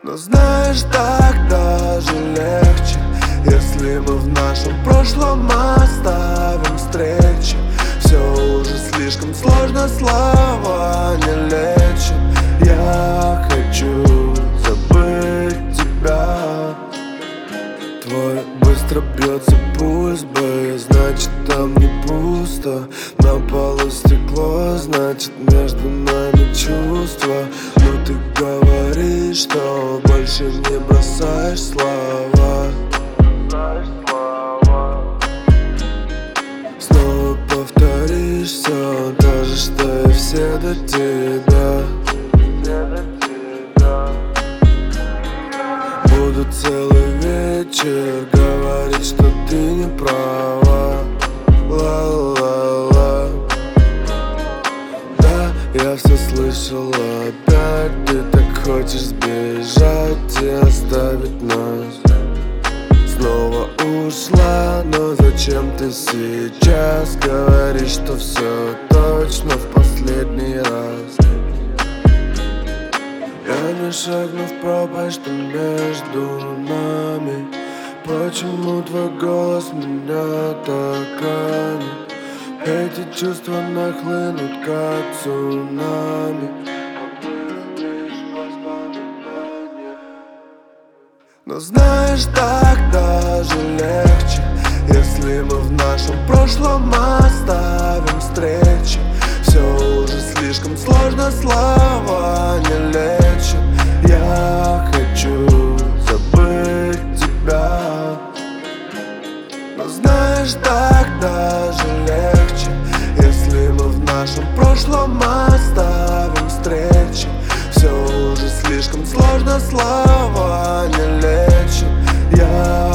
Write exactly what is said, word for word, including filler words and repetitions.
Но знаешь, так даже легче, если мы в нашем прошлом оставим встречи. Все уже слишком сложно, слова не лечат. Я хочу забыть тебя. Твой быстро бьется пульс, бэй, значит там не пусто. На полу стекло, значит между нами чувства. Но ты говоришь, что больше не бросаешь слова. Снова повторишь все то же, что и все до тебя. Буду целый вечер говорить, что ты не права. Ла-ла-ла. Да, я все слышал опять. Ты так хочешь сбежать и оставить нас. Снова ушла, но зачем ты сейчас говоришь, что все точно в последний раз? Я не шагну в пропасть, что между нами. Почему твой голос меня так ранит? Эти чувства нахлынут, как цунами. Но знаешь, так даже легче, если мы в нашем прошлом оставим встречи. Все уже слишком сложно, слова не лечат. Я хочу забыть тебя. Но знаешь, так даже легче, если мы в нашем прошлом оставим встречи. Все уже слишком сложно, слова не лечат. Я